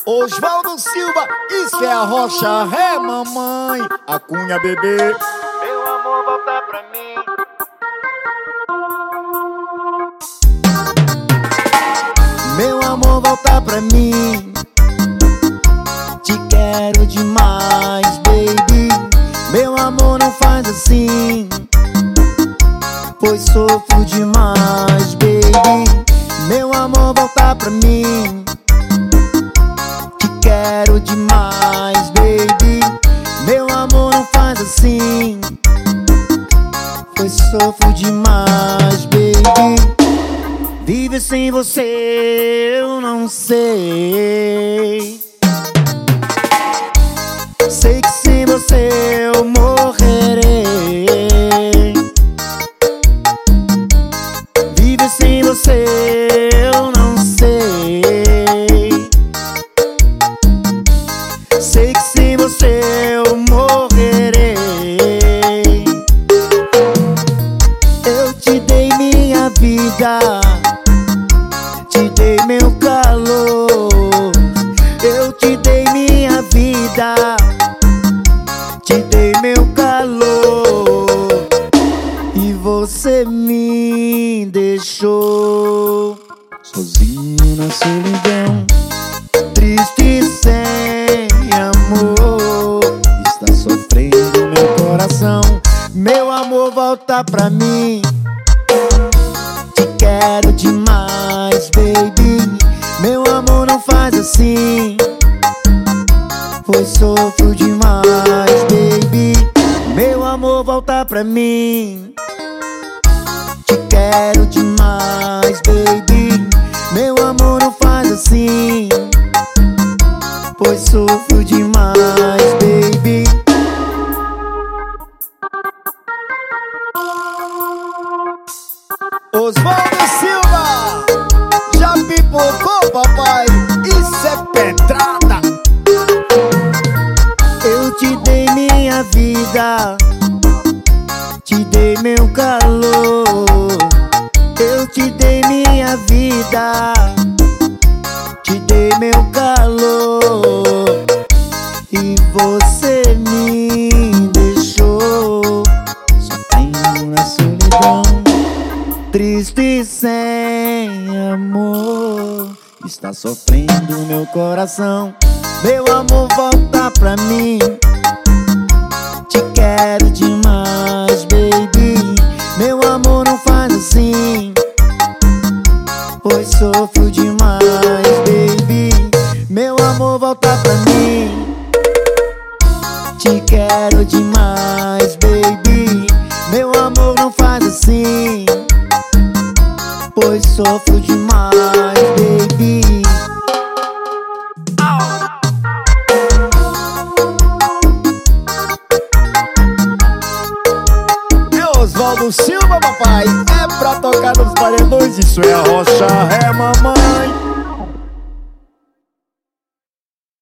Osvaldo Silva, isso é a rocha, é mamãe, a cunha bebê. Meu amor, volta pra mim. Meu amor, volta pra mim. Te quero demais, baby. Meu amor, não faz assim, pois sofro demais, baby. Meu amor, volta pra mim. Te quero demais, baby. Meu amor, não faz assim, pois sofro demais, baby. Viver sem você eu não sei. Sei que sem você eu morrerei. Viver sem você eu não sei. Sei que sem você eu morrerei. Eu te dei minha vida, te dei meu calor. Eu te dei minha vida, te dei meu calor. E você me deixou sozinho na solidão, triste sem amor. Está sofrendo meu coração. Meu amor, volta pra mim. Te quero demais, baby. Meu amor, não faz assim, pois sofro demais, baby. Meu amor, volta pra mim. Te quero demais, baby. Meu amor, não faz assim, pois sofro demais, baby. Osvaldo Silva, já pipocou, papai? Isso é pedrada. Eu te dei minha vida, te dei meu calor. Eu te dei minha vida, te dei meu calor. E você me deixou sofrendo na solidão, triste sem amor. Está sofrendo meu coração. Meu amor, volta pra mim. Te quero demais, baby. Meu amor, não faz assim, pois sofro demais, baby. Meu amor, volta pra mim. Te quero demais, baby. Meu amor, não faz assim, pois sofro demais, baby. É Osvaldo Silva, papai. É pra tocar nos paredões. Isso é a rocha, é mamãe.